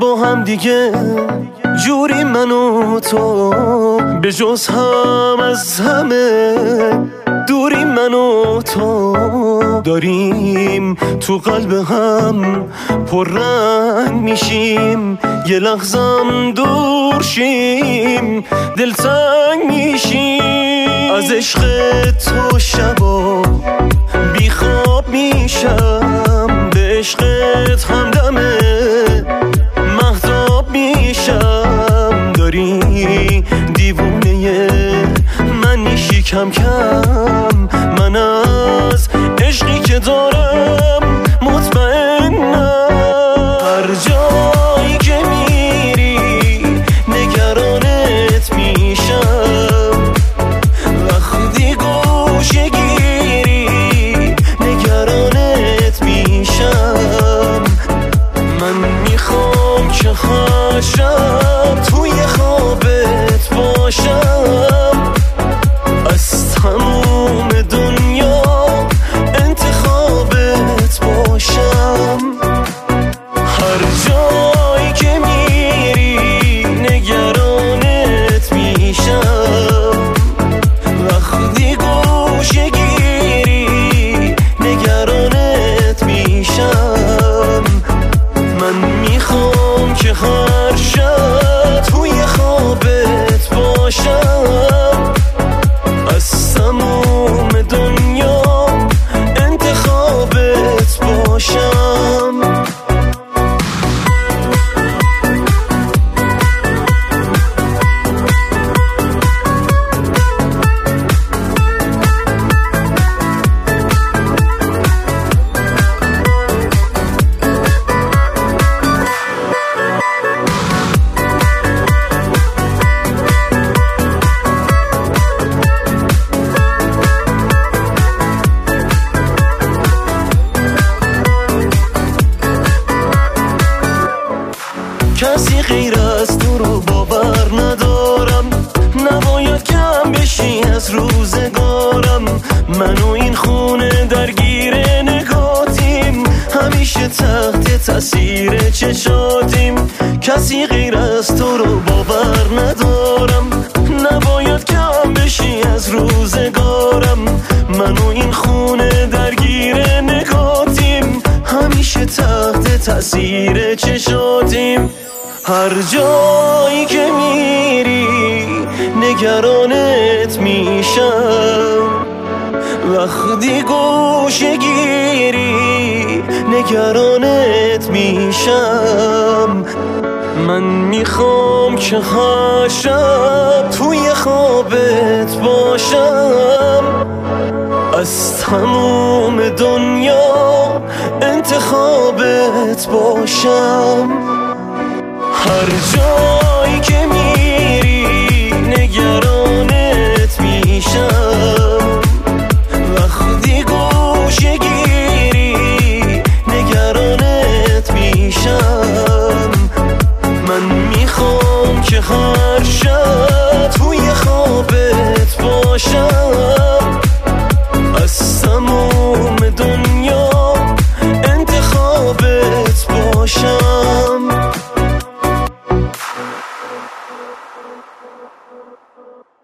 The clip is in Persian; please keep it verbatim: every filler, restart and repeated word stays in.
با هم دیگه جوری من و تو، به جز هم از همه دوری من و تو. داریم تو قلب هم پررنگ میشیم، یه لحظم دور شیم دلتنگ میشیم. از عشق تو شبا بیخواب میشم، به عشقت همدمه مهتاب میشم. داری دیوونه من میشی کم کم، من از عشقی که دارم مطمئنم. هر جایی که میری نگرانت میشم، وقتی گوشه گیری نگرانت میشم. من میخوام که هر شب توی خوابت باشم، از تموم دنیا انتخابت باشم. هر جایی که میری نگرانت میشم، وقتی گوشه گیری نگرانت میشم. من میخوام که هر شب توی خوابت باشم، از تموم دنیا انتخابت باشم. کسی غیر از تو رو باور ندارم، نباید کم بشی از روزگارم. من و این خونه درگیر نگاتیم، همیشه تحت تاثیر چشاتیم. کسی غیر از تو رو باور ندارم، نباید کم بشی از روزگارم. من و این خونه درگیر نگاتیم، همیشه تحت تاثیر چشاتیم. هر جایی که میری نگرانت میشم، وقتی گوشه گیری نگرانت میشم. من میخوام که هر شب توی خوابت باشم، از تموم دنیا انتخابت باشم. هر جایی که میری نگرانت میشم، وقتی گوشه گیری نگرانت میشم. من میخوام که هر شب توی خوابت باشم، از تموم دنیا انتخابت باشم.